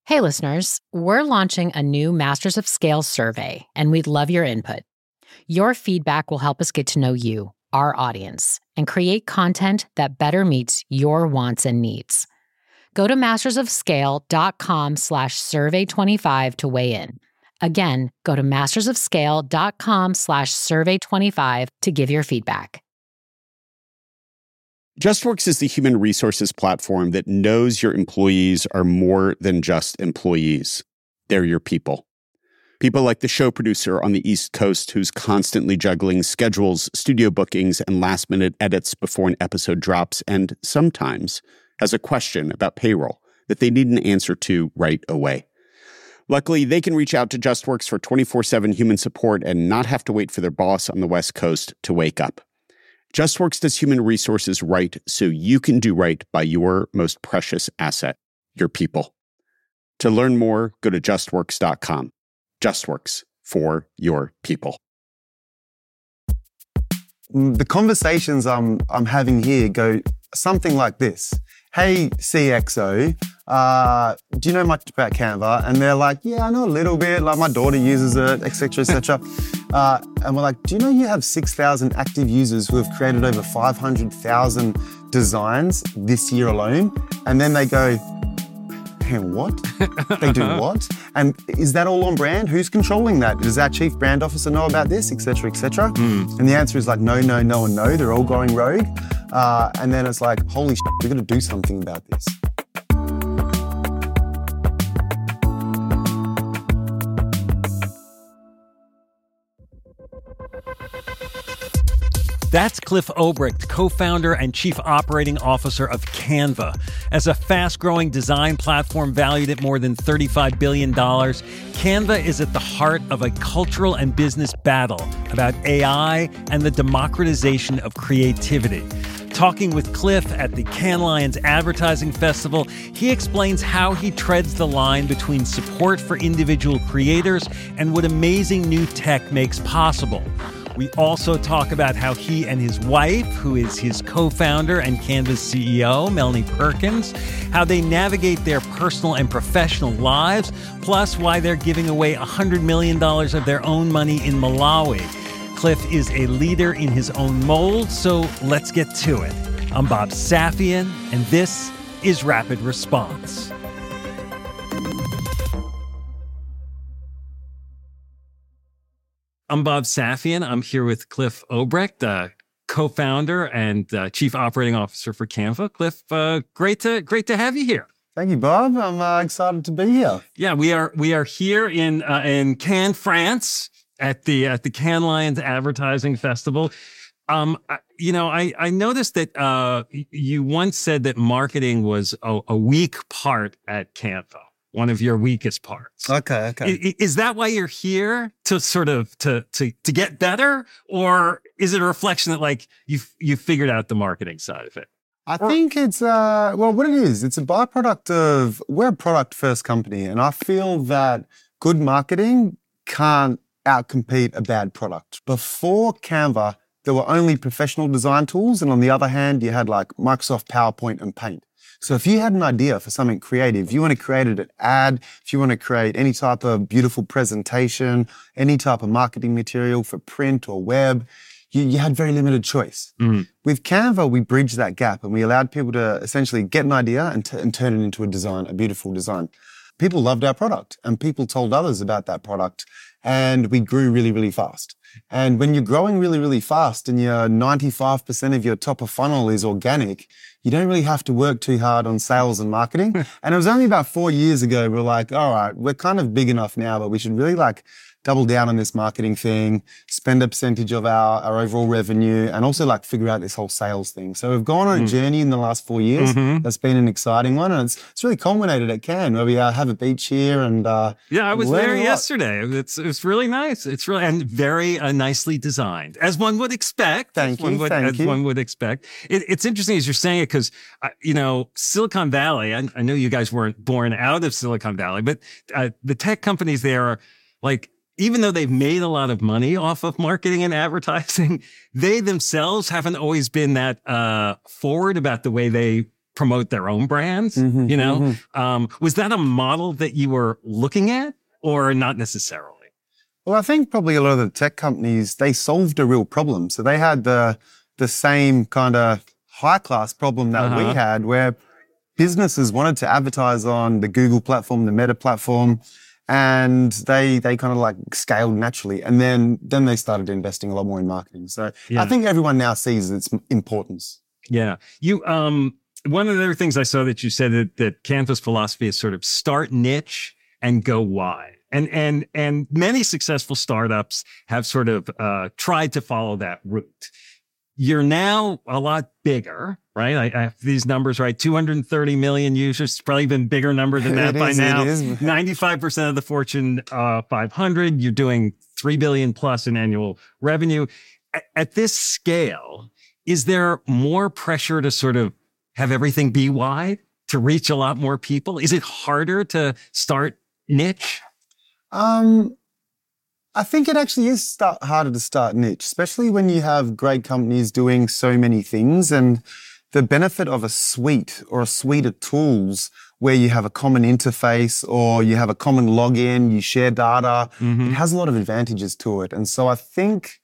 Hey, listeners, we're launching a new Masters of Scale survey, and we'd love your input. Your feedback will help us get to know you, our audience, and create content that better meets your wants and needs. Go to mastersofscale.com/survey25 to weigh in. Again, go to mastersofscale.com/survey25 to give your feedback. JustWorks is the human resources platform that knows your employees are more than just employees. They're your people. People like the show producer on the East Coast who's constantly juggling schedules, studio bookings, and last-minute edits before an episode drops, and sometimes has a question about payroll that they need an answer to right away. Luckily, they can reach out to JustWorks for 24/7 human support and not have to wait for their boss on the West Coast to wake up. JustWorks does human resources right so you can do right by your most precious asset, your people. To learn more, go to justworks.com. JustWorks, for your people. The conversations I'm having here go something like this. Hey, CXO, do you know much about Canva? And they're like, yeah, I know a little bit. Like my daughter uses it, etc., etc. And we're like, do you know you have 6,000 active users who have created over 500,000 designs this year alone? And then they go, and what? They do what? And is that all on brand? Who's controlling that? Does our chief brand officer know about this, etc., etc.? And the answer is like, no, and no. They're all going rogue. And then it's like, holy shit, we've got to do something about this. That's Cliff Obrecht, co-founder and chief operating officer of Canva. As a fast-growing design platform valued at more than $35 billion, Canva is at the heart of a cultural and business battle about AI and the democratization of creativity. Talking with Cliff at the Cannes Lions Advertising Festival, he explains how he treads the line between support for individual creators and what amazing new tech makes possible. We also talk about how he and his wife, who is his co-founder and Canva's CEO, Melanie Perkins, how they navigate their personal and professional lives, plus why they're giving away $100 million of their own money in Malawi. Cliff is a leader in his own mold, so let's get to it. I'm Bob Safian, and this is Rapid Response. I'm Bob Safian. I'm here with Cliff Obrecht, co-founder and chief operating officer for Canva. Cliff, great to have you here. Thank you, Bob. I'm excited to be here. Yeah, we are here in Cannes, France, at the Cannes Lions Advertising Festival. I noticed that you once said that marketing was a weak part at Canva. One of your weakest parts. Okay. Is that why you're here, to sort of to get better, or is it a reflection that like you figured out the marketing side of it? I think it's what it is. It's a byproduct of, we're a product first company, and I feel that good marketing can't outcompete a bad product. Before Canva, there were only professional design tools, and on the other hand, you had like Microsoft PowerPoint and Paint. So if you had an idea for something creative, you want to create an ad, if you want to create any type of beautiful presentation, any type of marketing material for print or web, you had very limited choice. With Canva, we bridged that gap and we allowed people to essentially get an idea and turn it into a design, a beautiful design. People loved our product and people told others about that product, and we grew really, really fast. And when you're growing really, really fast and your 95% of your top of funnel is organic, you don't really have to work too hard on sales and marketing. And it was only about 4 years ago, we were like, all right, we're kind of big enough now, but we should really like double down on this marketing thing, spend a percentage of our overall revenue, and also like figure out this whole sales thing. So we've gone on a journey in the last 4 years. That's been an exciting one. And it's really culminated at Cannes, where we have a beach here. And yeah, I was there yesterday. It's really nice. It's really, and very nicely designed, as one would expect. Thank you. One would expect. It's interesting as you're saying it, because, Silicon Valley, I know you guys weren't born out of Silicon Valley, but the tech companies there are like, even though they've made a lot of money off of marketing and advertising, they themselves haven't always been that forward about the way they promote their own brands, you know? Was that a model that you were looking at or not necessarily? Well, I think probably a lot of the tech companies, they solved a real problem. So they had the same kind of high-class problem that we had, where businesses wanted to advertise on the Google platform, the Meta platform, and they kind of like scaled naturally. And then they started investing a lot more in marketing. So I think everyone now sees its importance. Yeah. You, one of the other things I saw that you said that Canva's philosophy is sort of start niche and go wide. And many successful startups have sort of tried to follow that route. You're now a lot bigger, right? I have these numbers, right? 230 million users. It's probably been a bigger number than that by now. 95% of the Fortune 500. You're doing $3 billion plus in annual revenue. At this scale, is there more pressure to sort of have everything be wide, to reach a lot more people? Is it harder to start niche? I think it actually is harder to start niche, especially when you have great companies doing so many things. And the benefit of a suite or a suite of tools where you have a common interface or you have a common login, you share data, it has a lot of advantages to it. And so I think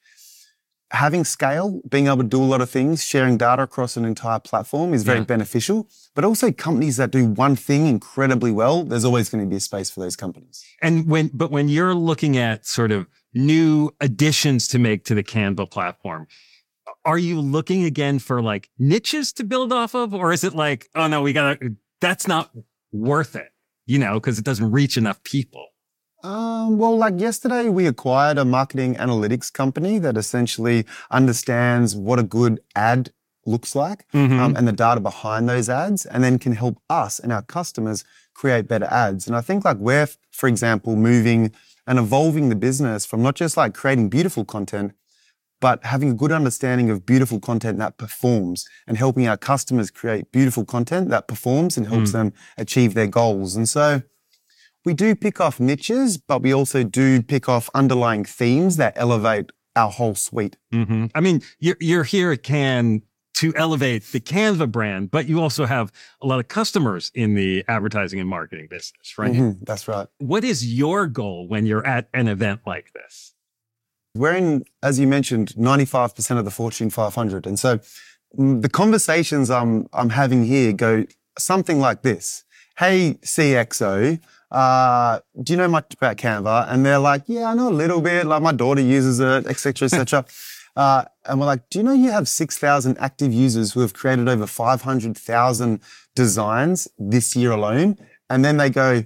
having scale, being able to do a lot of things, sharing data across an entire platform is very beneficial. But also companies that do one thing incredibly well, there's always going to be a space for those companies. And when you're looking at sort of new additions to make to the Canva platform, are you looking again for like niches to build off of? Or is it like, oh no, that's not worth it, you know, because it doesn't reach enough people? Well, like yesterday, we acquired a marketing analytics company that essentially understands what a good ad looks like and the data behind those ads, and then can help us and our customers create better ads. And I think like we're, for example, moving and evolving the business from not just like creating beautiful content, but having a good understanding of beautiful content that performs and helping our customers create beautiful content that performs and helps them achieve their goals. And so we do pick off niches, but we also do pick off underlying themes that elevate our whole suite. I mean, you're here at Cannes to elevate the Canva brand, but you also have a lot of customers in the advertising and marketing business, right? That's right. What is your goal when you're at an event like this? We're in, as you mentioned, 95% of the Fortune 500. And so the conversations I'm having here go something like this. Hey, CXO, do you know much about Canva? And they're like, yeah, I know a little bit. Like my daughter uses it, et cetera, et cetera. And we're like, do you know you have 6,000 active users who have created over 500,000 designs this year alone? And then they go,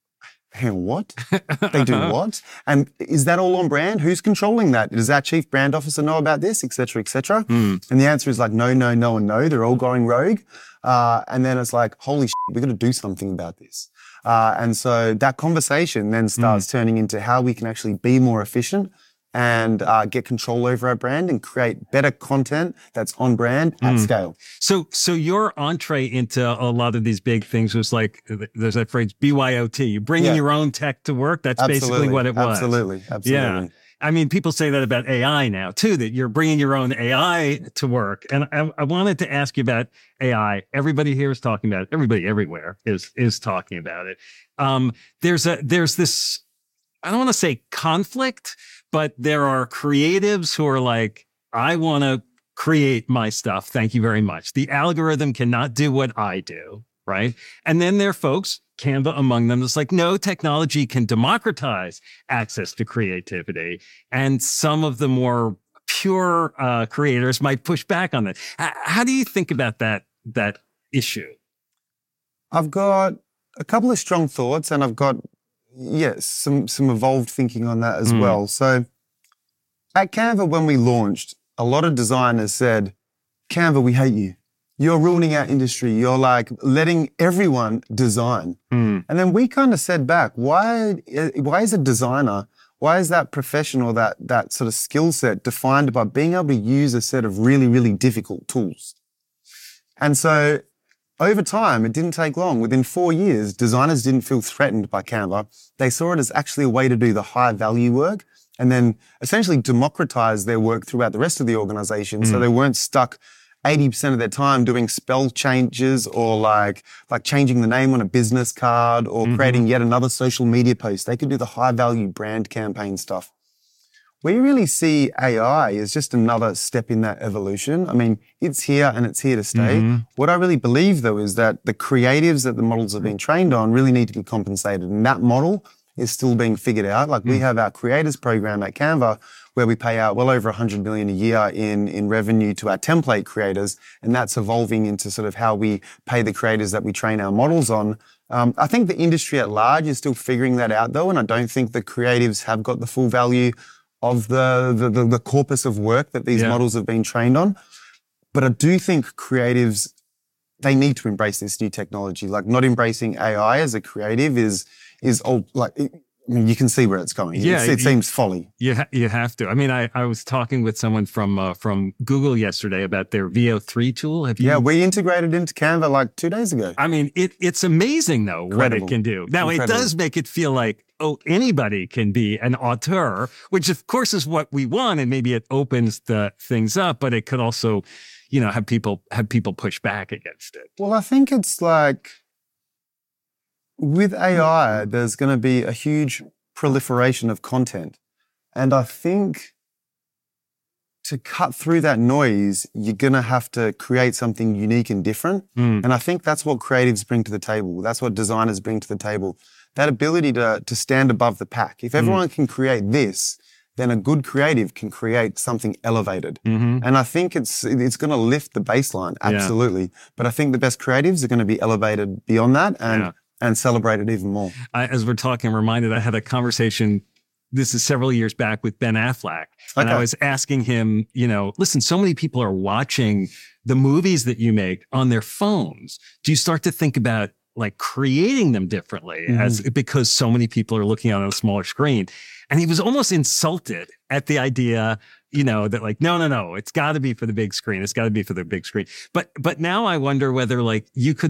hey, what? They do what? And is that all on brand? Who's controlling that? Does our chief brand officer know about this, et cetera, et cetera? And the answer is like, no, and no. They're all going rogue. And then it's like, holy shit, we've got to do something about this. And so that conversation then starts turning into how we can actually be more efficient and get control over our brand and create better content that's on brand at scale. So your entree into a lot of these big things was like, there's that phrase BYOT. You bring in your own tech to work. That's basically what it was. Absolutely. Yeah. I mean, people say that about AI now too, that you're bringing your own AI to work. And I wanted to ask you about AI. Everybody here is talking about it. Everybody everywhere is talking about it. There's this, I don't want to say conflict, but there are creatives who are like, I want to create my stuff. Thank you very much. The algorithm cannot do what I do, right? And then there are folks, Canva among them, that's like, no, technology can democratize access to creativity. And some of the more pure creators might push back on that. How do you think about that issue? I've got a couple of strong thoughts, and I've got some evolved thinking on that as well. So at Canva, when we launched, a lot of designers said, Canva, we hate you. You're ruining our industry. You're like letting everyone design. And then we kind of said back, why is a designer, why is that professional, that sort of skill set defined by being able to use a set of really, really difficult tools? And so over time, it didn't take long. Within 4 years, designers didn't feel threatened by Canva. They saw it as actually a way to do the high value work and then essentially democratize their work throughout the rest of the organization. So they weren't stuck 80% of their time doing spell changes or like changing the name on a business card or creating yet another social media post. They could do the high value brand campaign stuff. We really see AI as just another step in that evolution. I mean, it's here and it's here to stay. What I really believe though is that the creatives that the models have been trained on really need to be compensated. And that model is still being figured out. Like we have our creators program at Canva where we pay out well over 100 million a year in revenue to our template creators. And that's evolving into sort of how we pay the creators that we train our models on. I think the industry at large is still figuring that out though. And I don't think the creatives have got the full value of the corpus of work that these models have been trained on. But I do think creatives, they need to embrace this new technology. Like not embracing AI as a creative is old, like, I mean, you can see where it's going. Yeah, it seems folly. You have to. I mean, I was talking with someone from Google yesterday about their VO3 tool. Have you? Yeah, we integrated into Canva like 2 days ago. I mean, it's amazing though what it can do. Now it does make it feel like, oh, anybody can be an auteur, which of course is what we want, and maybe it opens the things up, but it could also, have people push back against it. Well, I think it's like with AI, there's going to be a huge proliferation of content. And I think to cut through that noise, you're going to have to create something unique and different. And I think that's what creatives bring to the table. That's what designers bring to the table. That ability to stand above the pack. If everyone can create this, then a good creative can create something elevated. And I think it's going to lift the baseline, absolutely. Yeah. But I think the best creatives are going to be elevated beyond that and celebrate it even more. As we're talking, I'm reminded I had a conversation, this is several years back, with Ben Affleck. And I was asking him, listen, so many people are watching the movies that you make on their phones. Do you start to think about like creating them differently because so many people are looking on a smaller screen? And he was almost insulted at the idea, that like, no, it's got to be for the big screen. It's got to be for the big screen. But now I wonder whether like you could,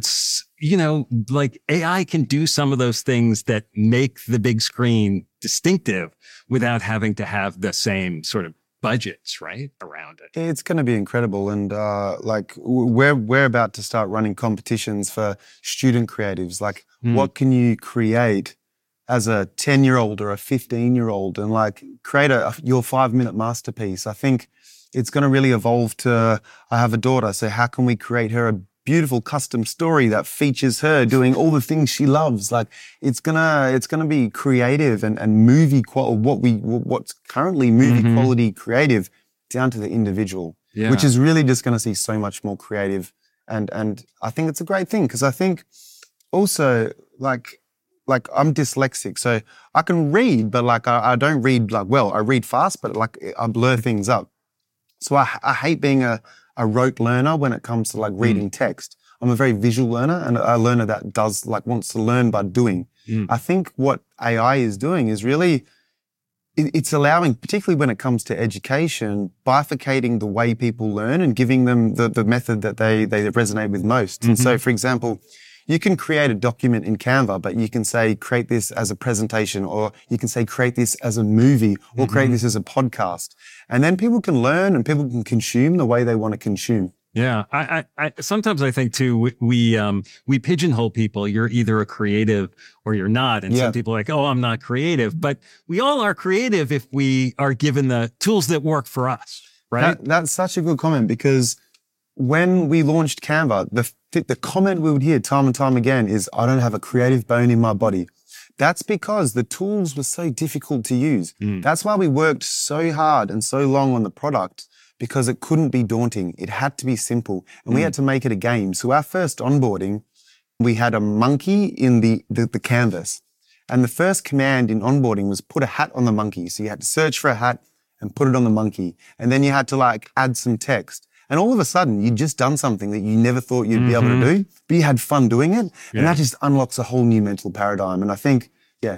like AI can do some of those things that make the big screen distinctive without having to have the same sort of budgets, right, around it. It's going to be incredible. And like we're about to start running competitions for student creatives. Like what can you create as a 10-year-old or a 15-year-old and like create your 5-minute masterpiece? I think it's going to really evolve to, I have a daughter, so how can we create her a beautiful custom story that features her doing all the things she loves? Like it's gonna be creative and movie what's currently movie quality creative down to the individual, which is really just going to see so much more creative. And I think it's a great thing because I think also like I'm dyslexic, so I can read, but like I don't read like well. I read fast, but like I blur things up. So I hate being a rote learner when it comes to like reading text. I'm a very visual learner and a learner that wants to learn by doing. I think what AI is doing is really, it's allowing, particularly when it comes to education, bifurcating the way people learn and giving them the method that they resonate with most. And so, for example, you can create a document in Canva, but you can say, create this as a presentation, or you can say, create this as a movie, or create this as a podcast. And then people can learn and people can consume the way they want to consume. Yeah. I sometimes I think too, we pigeonhole people. You're either a creative or you're not. And some people are like, oh, I'm not creative, but we all are creative if we are given the tools that work for us. Right. That's such a good comment, because when we launched Canva, the comment we would hear time and time again is, I don't have a creative bone in my body. That's because the tools were so difficult to use. That's why we worked so hard and so long on the product, because it couldn't be daunting. It had to be simple, and we had to make it a game. So our first onboarding, we had a monkey in the canvas, and the first command in onboarding was put a hat on the monkey. So you had to search for a hat and put it on the monkey. And then you had to like add some text. And all of a sudden, you'd just done something that you never thought you'd be able to do, but you had fun doing it. And that just unlocks a whole new mental paradigm. And I think,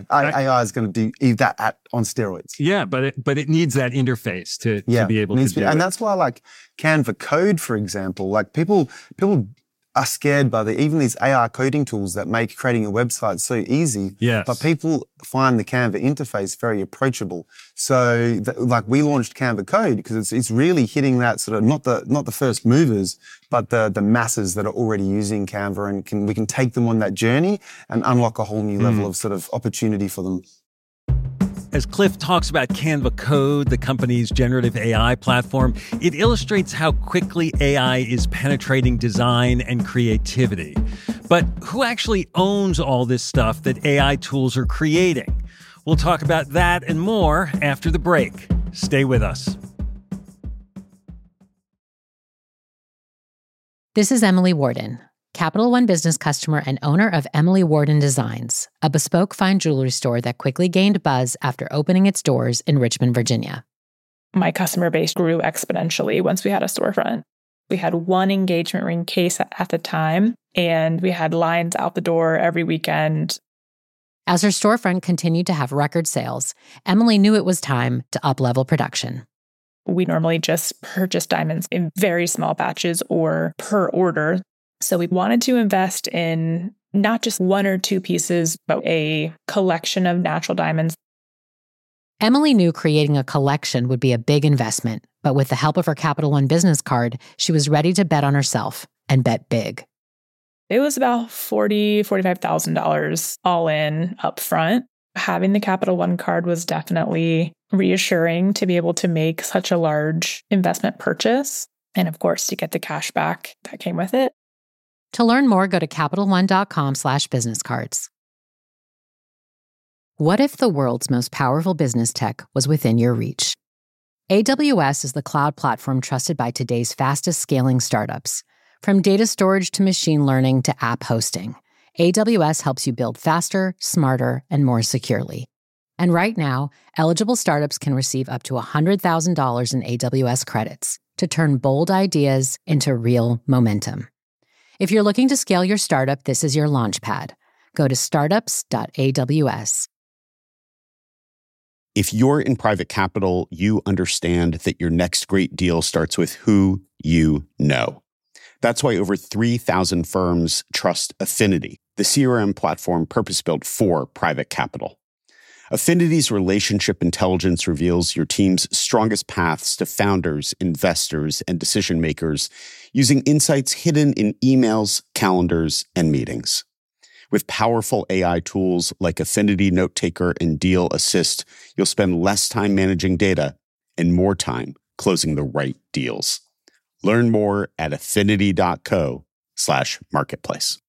AI is going to do that on steroids. Yeah, but it needs that interface to be able to do it. And that's why like Canva Code, for example, like people are scared by even these AI coding tools that make creating a website so easy. Yes. But people find the Canva interface very approachable. So we launched Canva Code because it's really hitting that sort of not the first movers, but the masses that are already using Canva, and we can take them on that journey and unlock a whole new level of sort of opportunity for them. As Cliff talks about Canva Code, the company's generative AI platform, it illustrates how quickly AI is penetrating design and creativity. But who actually owns all this stuff that AI tools are creating? We'll talk about that and more after the break. Stay with us. This is Emily Warden, Capital One business customer and owner of Emily Warden Designs, a bespoke fine jewelry store that quickly gained buzz after opening its doors in Richmond, Virginia. My customer base grew exponentially once we had a storefront. We had one engagement ring case at the time, and we had lines out the door every weekend. As her storefront continued to have record sales, Emily knew it was time to up-level production. We normally just purchase diamonds in very small batches or per order. So we wanted to invest in not just one or two pieces, but a collection of natural diamonds. Emily knew creating a collection would be a big investment, but with the help of her Capital One business card, she was ready to bet on herself and bet big. It was about $40,000, $45,000 all in up front. Having the Capital One card was definitely reassuring to be able to make such a large investment purchase. And of course, to get the cash back that came with it. To learn more, go to CapitalOne.com/businesscards. What if the world's most powerful business tech was within your reach? AWS is the cloud platform trusted by today's fastest scaling startups. From data storage to machine learning to app hosting, AWS helps you build faster, smarter, and more securely. And right now, eligible startups can receive up to $100,000 in AWS credits to turn bold ideas into real momentum. If you're looking to scale your startup, this is your launchpad. Go to startups.aws. If you're in private capital, you understand that your next great deal starts with who you know. That's why over 3,000 firms trust Affinity, the CRM platform purpose-built for private capital. Affinity's relationship intelligence reveals your team's strongest paths to founders, investors, and decision makers using insights hidden in emails, calendars, and meetings. With powerful AI tools like Affinity Note Taker and Deal Assist, you'll spend less time managing data and more time closing the right deals. Learn more at affinity.co/marketplace.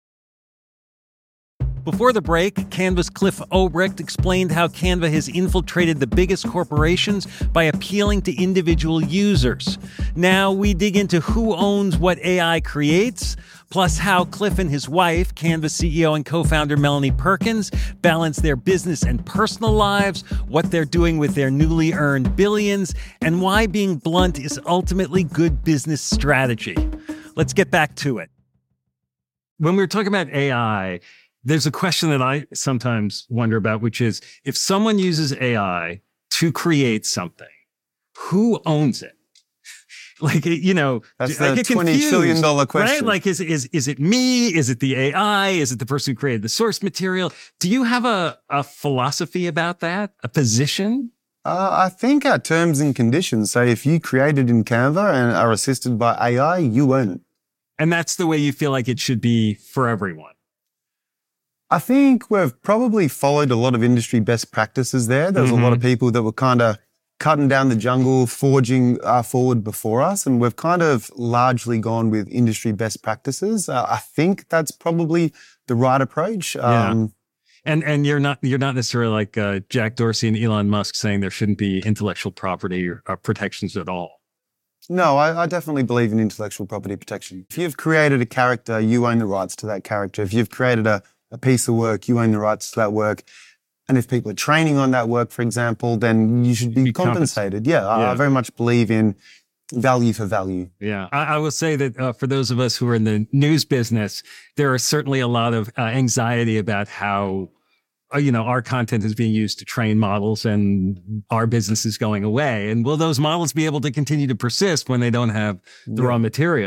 Before the break, Canva's Cliff Obrecht explained how Canva has infiltrated the biggest corporations by appealing to individual users. Now we dig into who owns what AI creates, plus how Cliff and his wife, Canva CEO and co-founder Melanie Perkins, balance their business and personal lives, what they're doing with their newly earned billions, and why being blunt is ultimately good business strategy. Let's get back to it. When we were talking about AI, there's a question that I sometimes wonder about, which is if someone uses AI to create something, who owns it? Like, you know, that's I the get $20 confused, trillion question. Right? Like, is it me? Is it the AI? Is it the person who created the source material? Do you have a philosophy about that? A position? I think our terms and conditions say if you created in Canva and are assisted by AI, you own it. And that's the way you feel like it should be for everyone. I think we've probably followed a lot of industry best practices there. There was a lot of people that were kind of cutting down the jungle, forging forward before us, and we've kind of largely gone with industry best practices. I think that's probably the right approach. Yeah. And you're not necessarily like Jack Dorsey and Elon Musk saying there shouldn't be intellectual property or protections at all. No, I definitely believe in intellectual property protection. If you've created a character, you own the rights to that character. If you've created a piece of work, you own the rights to that work. And if people are training on that work, for example, then you should be compensated. Yeah, I very much believe in value for value. Yeah, I will say that for those of us who are in the news business, there is certainly a lot of anxiety about how, our content is being used to train models and our business is going away. And will those models be able to continue to persist when they don't have the raw material?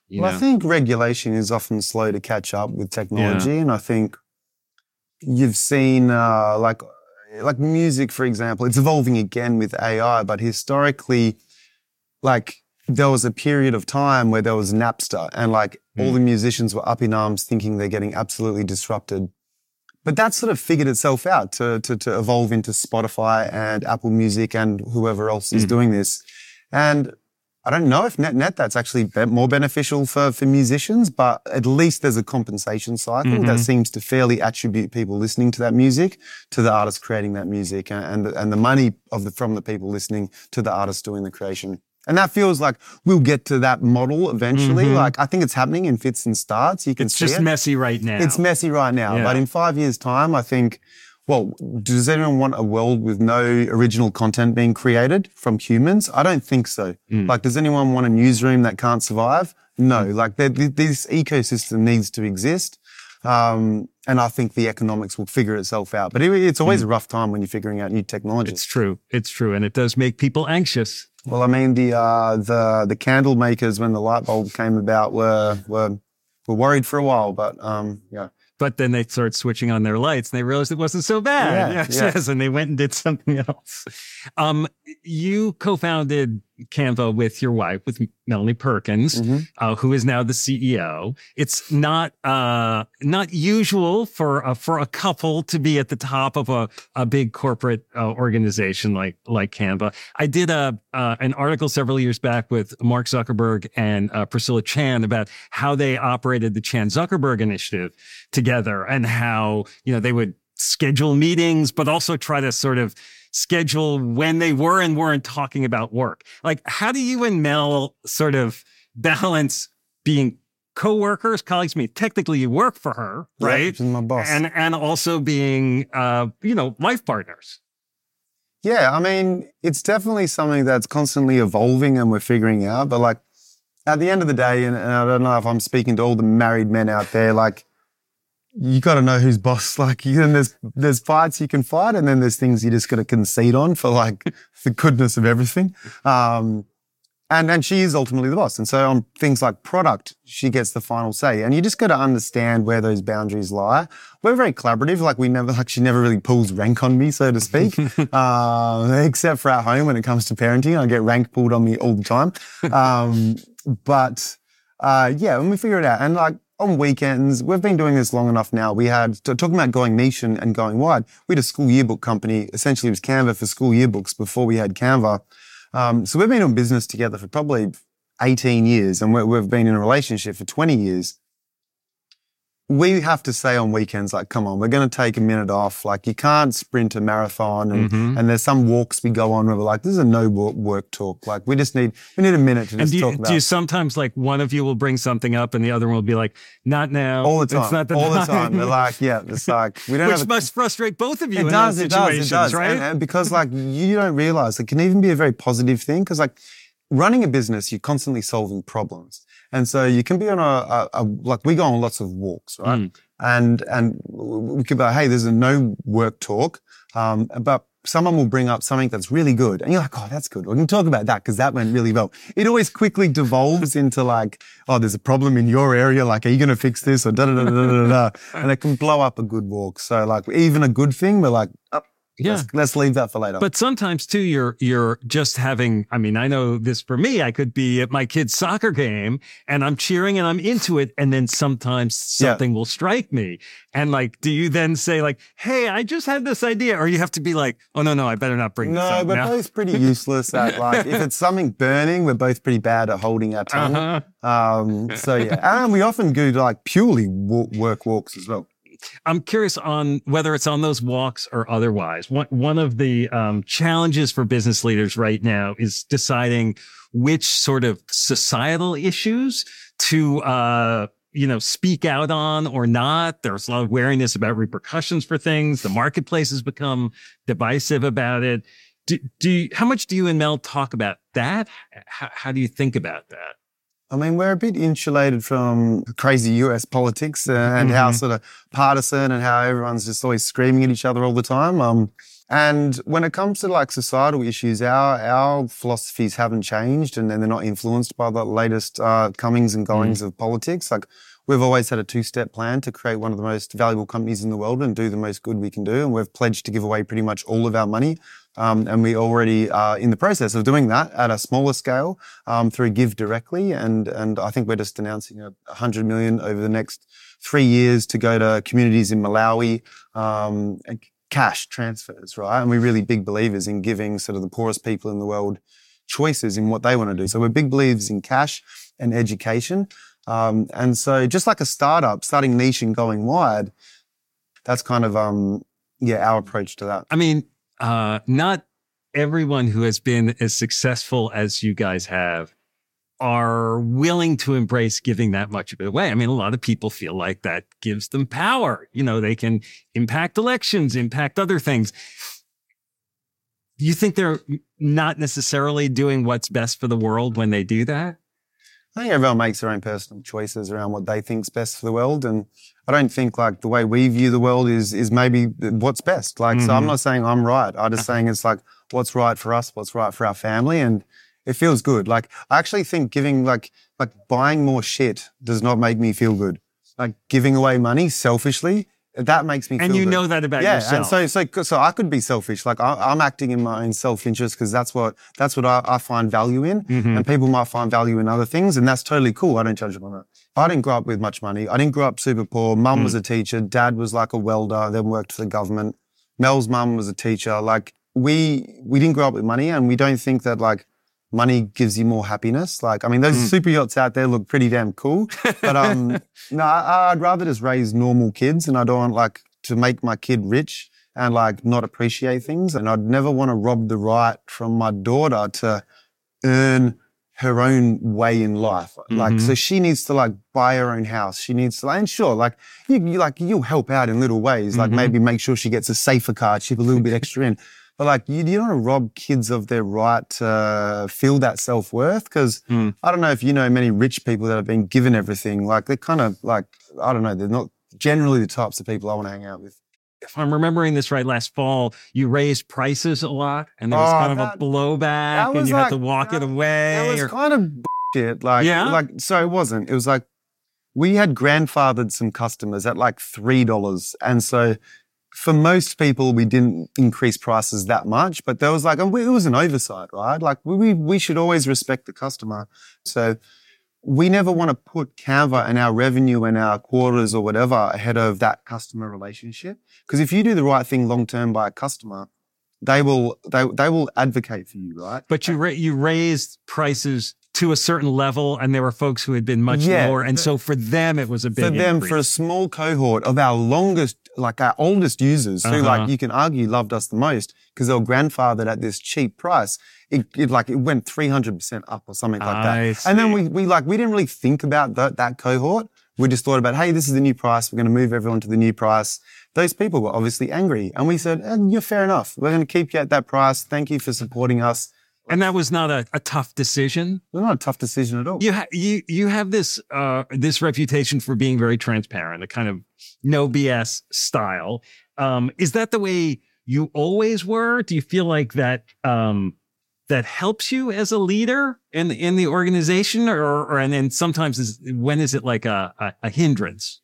I think regulation is often slow to catch up with technology. And I think you've seen like music, for example, it's evolving again with AI, but historically, like there was a period of time where there was Napster and like all the musicians were up in arms thinking they're getting absolutely disrupted. But that sort of figured itself out to evolve into Spotify and Apple Music and whoever else is doing this. And I don't know if net that's actually more beneficial for musicians, but at least there's a compensation cycle that seems to fairly attribute people listening to that music to the artist creating that music and the money from the people listening to the artist doing the creation. And that feels like we'll get to that model eventually. Like I think it's happening in fits and starts. You can see it's just messy right now. It's messy right now. But in 5 years' time, I think, well, does anyone want a world with no original content being created from humans? I don't think so. Like, does anyone want a newsroom that can't survive? No. Like, this ecosystem needs to exist. And I think the economics will figure itself out. But it's always a rough time when you're figuring out new technology. It's true. It's true. And it does make people anxious. Well, I mean, the candle makers, when the light bulb came about, were worried for a while, but yeah. But then they started switching on their lights and they realized it wasn't so bad. Yes, and they went and did something else. You co-founded Canva with your wife, with Melanie Perkins, who is now the CEO. It's not usual for a couple to be at the top of a big corporate organization like Canva. I did an article several years back with Mark Zuckerberg and Priscilla Chan about how they operated the Chan Zuckerberg Initiative together and how, they would schedule meetings, but also try to sort of schedule when they were and weren't talking about work. Like, how do you and Mel sort of balance being co-workers, colleagues? I mean, technically you work for her, right? Yeah, she's my boss. And also being, life partners. Yeah, I mean, it's definitely something that's constantly evolving and we're figuring out. But like, at the end of the day, and I don't know if I'm speaking to all the married men out there, like, you got to know who's boss. Like, there's fights you can fight, and then there's things you just got to concede on for like the goodness of everything. And she is ultimately the boss. And so on things like product, she gets the final say. And you just got to understand where those boundaries lie. We're very collaborative. She never really pulls rank on me, so to speak. Except for at home when it comes to parenting, I get rank pulled on me all the time. When we figure it out, and like, on weekends, we've been doing this long enough now. We had, talking about going niche and going wide, we had a school yearbook company. Essentially, it was Canva for school yearbooks before we had Canva. So we've been in business together for probably 18 years, and we've been in a relationship for 20 years. We have to say on weekends, like, come on, we're going to take a minute off. Like, you can't sprint a marathon, and there's some walks we go on where we're like, this is a no work talk. Like, we need a minute to just talk about. Do you sometimes, like, one of you will bring something up and the other one will be like, not now. All the time. It's not the all time. the time. They're like, yeah, it's like, we don't Which must frustrate both of you in those situations, it does. Right? And because, like, you don't realize it can even be a very positive thing because, like, running a business, you're constantly solving problems. And so you can be on like we go on lots of walks, right? And we could be like, hey, there's a no work talk. But someone will bring up something that's really good. And you're like, oh, that's good. We can talk about that because that went really well. It always quickly devolves into like, oh, there's a problem in your area. Like, are you going to fix this? Or da-da-da-da-da-da. And it can blow up a good walk. So like even a good thing, we're like, oh, yeah. Let's leave that for later. But sometimes too, you're just having, I mean, I know this for me, I could be at my kid's soccer game and I'm cheering and I'm into it. And then sometimes something will strike me. And like, do you then say like, hey, I just had this idea? Or you have to be like, oh, no, I better not bring this up. No, we're both pretty useless at like, if it's something burning, we're both pretty bad at holding our tongue. So yeah, and we often do like purely work walks as well. I'm curious on whether it's on those walks or otherwise. One of the challenges for business leaders right now is deciding which sort of societal issues to, speak out on or not. There's a lot of wariness about repercussions for things. The marketplace has become divisive about it. How much do you and Mel talk about that? How do you think about that? I mean, we're a bit insulated from crazy US politics and how sort of partisan and how everyone's just always screaming at each other all the time. And when it comes to like societal issues, our philosophies haven't changed, and they're not influenced by the latest comings and goings of politics. Like, we've always had a 2-step plan to create one of the most valuable companies in the world and do the most good we can do. And we've pledged to give away pretty much all of our money. And we already are in the process of doing that at a smaller scale through Give Directly. And I think we're just announcing $100 million over the next 3 years to go to communities in Malawi, and cash transfers, right? And we're really big believers in giving sort of the poorest people in the world choices in what they want to do. So we're big believers in cash and education. And so just like a startup, starting niche and going wide, that's kind of, our approach to that. I mean, not everyone who has been as successful as you guys have are willing to embrace giving that much of it away. I mean, a lot of people feel like that gives them power. You know, they can impact elections, impact other things. You think they're not necessarily doing what's best for the world when they do that? I think everyone makes their own personal choices around what they think's best for the world. And I don't think like the way we view the world is maybe what's best. Like, so I'm not saying I'm right. I'm just saying it's like what's right for us, what's right for our family. And it feels good. Like, I actually think giving like buying more shit does not make me feel good. Like giving away money selfishly, that makes me feel good. And you know that about yourself. And so I could be selfish. Like I'm acting in my own self-interest because that's what I find value in. And people might find value in other things, and that's totally cool. I don't judge them on that. I didn't grow up with much money. I didn't grow up super poor. Mum was a teacher. Dad was like a welder, then worked for the government. Mel's mum was a teacher. Like we didn't grow up with money, and we don't think that like money gives you more happiness. Like, I mean, those super yachts out there look pretty damn cool. But no, I'd rather just raise normal kids, and I don't want like to make my kid rich and like not appreciate things. And I'd never want to rob the right from my daughter to earn her own way in life. Like, so she needs to like buy her own house. She needs to, and sure, like you'll help out in little ways. Like maybe make sure she gets a safer car, chip a little bit extra in. But like, you don't want to rob kids of their right to feel that self-worth. Because I don't know if you know many rich people that have been given everything. Like, they're kind of like, I don't know, they're not generally the types of people I want to hang out with. If I'm remembering this right, last fall, you raised prices a lot, and there was kind of a blowback, and you had to walk it away. It was kind of shit. Like, so it wasn't. It was like, we had grandfathered some customers at like $3. And so for most people, we didn't increase prices that much, but there was like, it was an oversight, right? Like we should always respect the customer. So we never want to put Canva and our revenue and our quarters or whatever ahead of that customer relationship. Because if you do the right thing long-term by a customer, they will advocate for you, right? But you raised prices to a certain level, and there were folks who had been much lower. And so for them, it was a big increase. For a small cohort of our oldest users who like you can argue loved us the most because they were grandfathered at this cheap price. It went 300% up or something like that. And then we didn't really think about that cohort. We just thought about, hey, this is the new price. We're going to move everyone to the new price. Those people were obviously angry. And we said, you're fair enough. We're going to keep you at that price. Thank you for supporting us. And that was not a tough decision? It was not a tough decision at all. You have this reputation for being very transparent, a kind of no BS style. Is that the way you always were? Do you feel like that that helps you as a leader in the organization, and then sometimes when is it like a hindrance?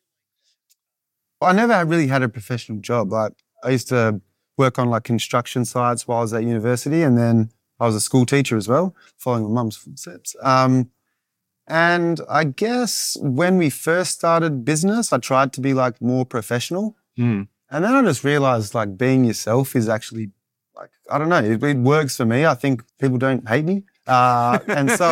I never really had a professional job. Like, I used to work on like construction sites while I was at university, and then I was a school teacher as well, following my mum's footsteps. And I guess when we first started business, I tried to be like more professional. And then I just realized like being yourself is actually like, I don't know, it works for me. I think people don't hate me. And so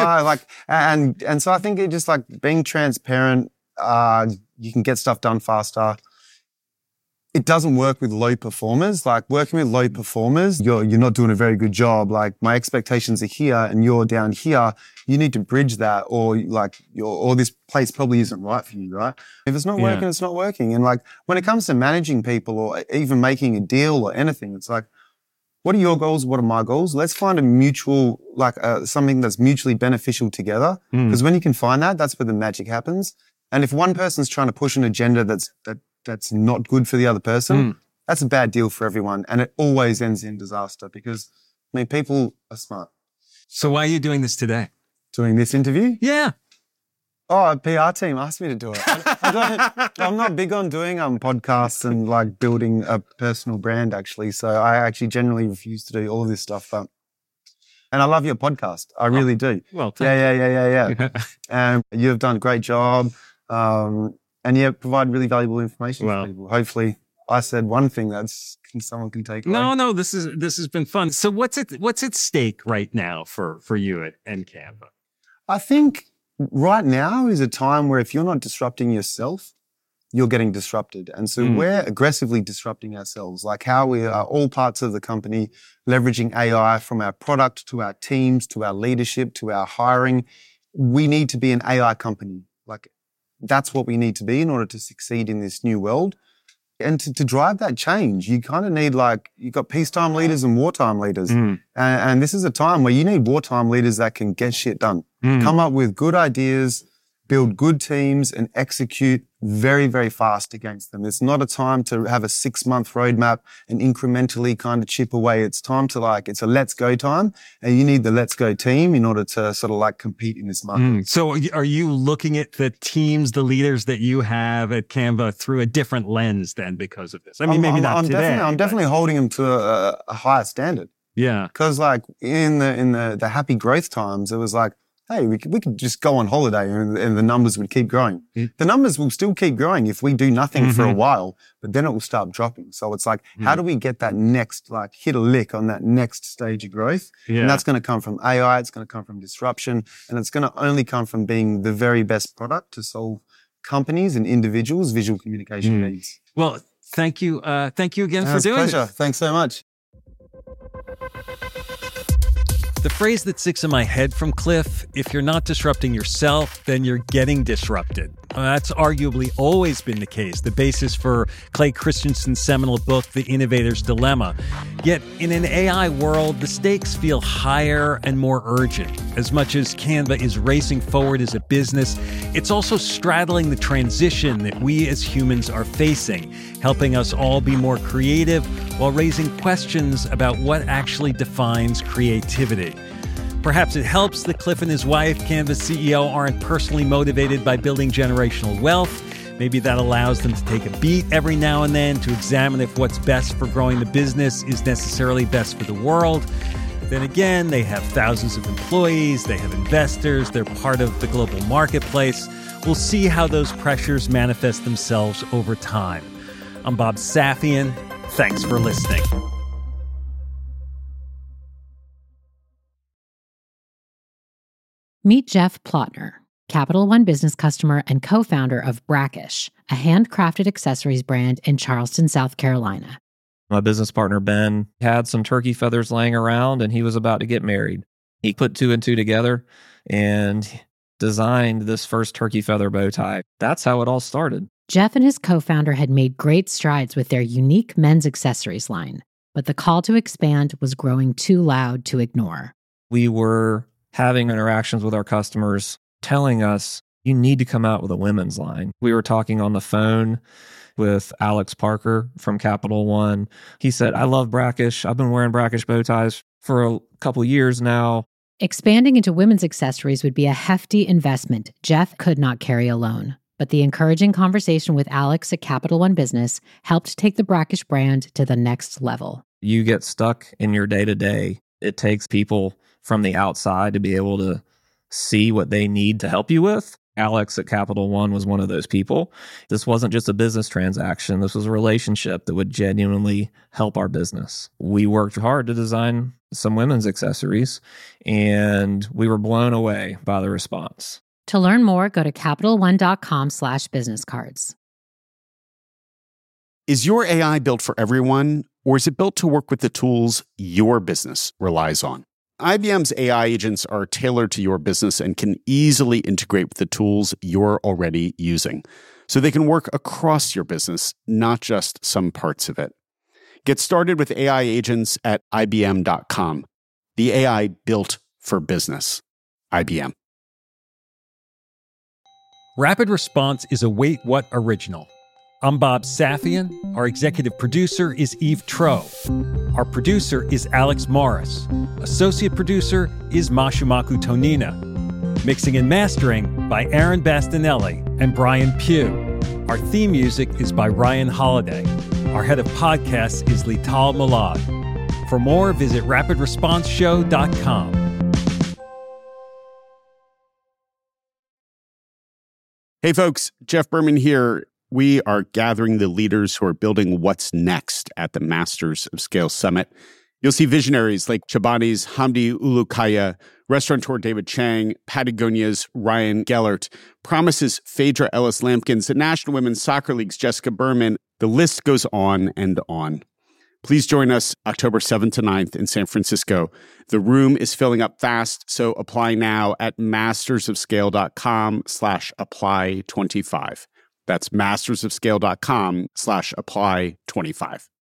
so I think it just like being transparent, you can get stuff done faster. It doesn't work with low performers. Like, working with low performers, you're not doing a very good job. Like, my expectations are here and you're down here. You need to bridge that, or this place probably isn't right for you, right? If it's not working, it's not working. And like, when it comes to managing people or even making a deal or anything, it's like, what are your goals? What are my goals? Let's find a mutual, something that's mutually beneficial together. Because when you can find that, that's where the magic happens. And if one person's trying to push an agenda that's not good for the other person, that's a bad deal for everyone. And it always ends in disaster because, I mean, people are smart. So why are you doing this today? Doing this interview? Yeah. Oh, a PR team asked me to do it. I'm not big on doing podcasts and like building a personal brand, actually. So I actually generally refuse to do all of this stuff. And I love your podcast. I really do. Well, yeah. And you've done a great job. And you provide really valuable information for people. Hopefully, I said one thing someone can take away. No, this has been fun. So what's at stake right now for you at Canva? I think right now is a time where if you're not disrupting yourself, you're getting disrupted. And so we're aggressively disrupting ourselves, like how we are all parts of the company leveraging AI from our product to our teams, to our leadership, to our hiring. We need to be an AI company. Like that's what we need to be in order to succeed in this new world. And to drive that change, you kind of need you've got peacetime leaders and wartime leaders. And this is a time where you need wartime leaders that can get shit done. Come up with good ideas, build good teams and execute very, very fast against them. It's not a time to have a 6-month roadmap and incrementally kind of chip away. It's time to it's a let's go time. And you need the let's go team in order to sort of compete in this market. So are you looking at the teams, the leaders that you have at Canva through a different lens then because of this? I mean, maybe not today. I'm definitely holding them to a higher standard. Yeah. Because in the happy growth times, it was hey, we could just go on holiday and the numbers would keep growing. The numbers will still keep growing if we do nothing for a while, but then it will start dropping. So it's how do we get that next, hit a lick on that next stage of growth? Yeah. And that's going to come from AI, it's going to come from disruption, and it's going to only come from being the very best product to solve companies and individuals' visual communication needs. Well, thank you. Thank you again for doing this. It's a pleasure. This. Thanks so much. The phrase that sticks in my head from Cliff, if you're not disrupting yourself, then you're getting disrupted. That's arguably always been the case, the basis for Clay Christensen's seminal book, The Innovator's Dilemma. Yet in an AI world, the stakes feel higher and more urgent. As much as Canva is racing forward as a business, it's also straddling the transition that we as humans are facing, helping us all be more creative while raising questions about what actually defines creativity. Perhaps it helps that Cliff and his wife, Canva's CEO, aren't personally motivated by building generational wealth. Maybe that allows them to take a beat every now and then to examine if what's best for growing the business is necessarily best for the world. Then again, they have thousands of employees, they have investors, they're part of the global marketplace. We'll see how those pressures manifest themselves over time. I'm Bob Safian. Thanks for listening. Meet Jeff Plotner, Capital One business customer and co-founder of Brackish, a handcrafted accessories brand in Charleston, South Carolina. My business partner, Ben, had some turkey feathers laying around and he was about to get married. He put 2 and 2 together and designed this first turkey feather bow tie. That's how it all started. Jeff and his co-founder had made great strides with their unique men's accessories line, but the call to expand was growing too loud to ignore. We were having interactions with our customers telling us, you need to come out with a women's line. We were talking on the phone with Alex Parker from Capital One. He said, I love Brackish. I've been wearing Brackish bow ties for a couple years now. Expanding into women's accessories would be a hefty investment Jeff could not carry alone. But the encouraging conversation with Alex at Capital One Business helped take the Brackish brand to the next level. You get stuck in your day-to-day. It takes people from the outside to be able to see what they need to help you with. Alex at Capital One was one of those people. This wasn't just a business transaction. This was a relationship that would genuinely help our business. We worked hard to design some women's accessories, and we were blown away by the response. To learn more, go to CapitalOne.com/businesscards. Is your AI built for everyone, or is it built to work with the tools your business relies on? IBM's AI agents are tailored to your business and can easily integrate with the tools you're already using, so they can work across your business, not just some parts of it. Get started with AI agents at IBM.com. The AI built for business. IBM. Rapid Response is a Wait What original. I'm Bob Safian. Our executive producer is Eve Tro. Our producer is Alex Morris. Associate producer is Mashumaku Tonina. Mixing and mastering by Aaron Bastinelli and Brian Pugh. Our theme music is by Ryan Holiday. Our head of podcasts is Lital Malad. For more, visit rapidresponseshow.com. Hey folks, Jeff Berman here. We are gathering the leaders who are building what's next at the Masters of Scale Summit. You'll see visionaries like Chobani's Hamdi Ulukaya, restaurateur David Chang, Patagonia's Ryan Gellert, Promise's Phaedra Ellis-Lampkins, the National Women's Soccer League's Jessica Berman. The list goes on and on. Please join us October 7th to 9th in San Francisco. The room is filling up fast, so apply now at mastersofscale.com/apply25. That's mastersofscale.com/apply25.